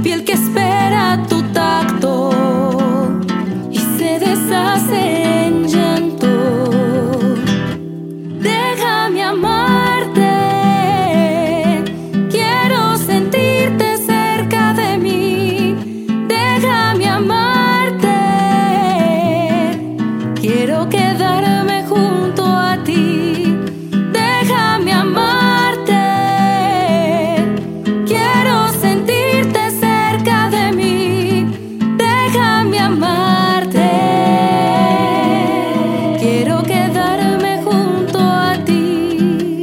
piel que espera tu tacto y se deshace en llanto. Déjame amarte, quiero sentirte cerca de mí. Déjame amarte, quiero quedarme junto a ti. Déjame amarte, quiero sentirte cerca de mí. Déjame amarte, quiero quedarme junto a ti.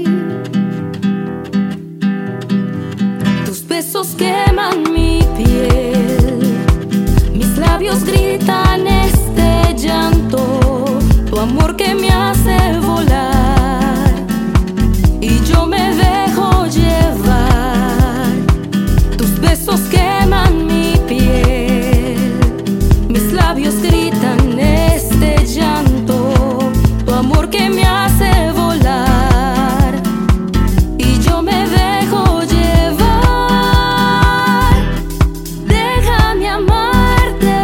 Tus besos queman mi piel, mis labios gritan este llanto, tu amor que me hace volar y yo me dejo llevar. Tus besos queman mi piel, mis labios gritan este llanto, tu amor que me hace volar y yo me dejo llevar. Déjame amarte,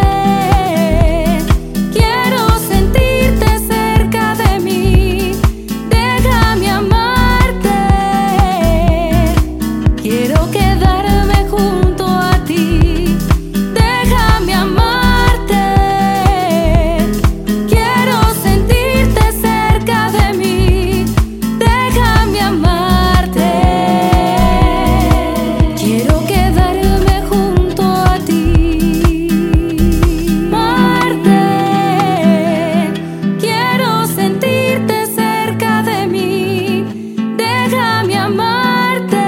quiero sentirte cerca de mí. Déjame amarte, quiero quedarme junto a ti. Déjame amarte, quiero sentirte cerca de mí. Déjame amarte, quiero quedarme junto a ti. Amarte, quiero sentirte cerca de mí. Déjame amarte,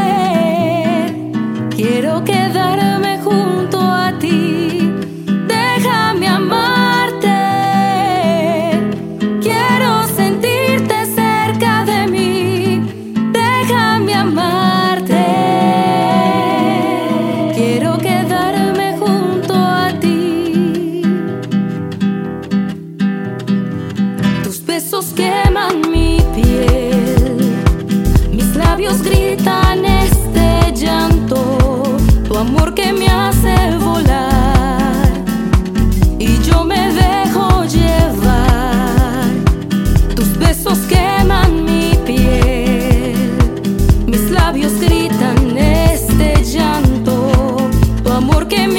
quiero quedarme junto a ti. Déjame amarte, quiero sentirte cerca de mí. Déjame amarte, quiero quedarme junto a ti. Tus besos queman mi piel, mis labios gritan este llanto, tu amor que me hace volar y yo me dejo llevar. Tus besos queman mi piel, mis labios gritan este llanto, tu amor que me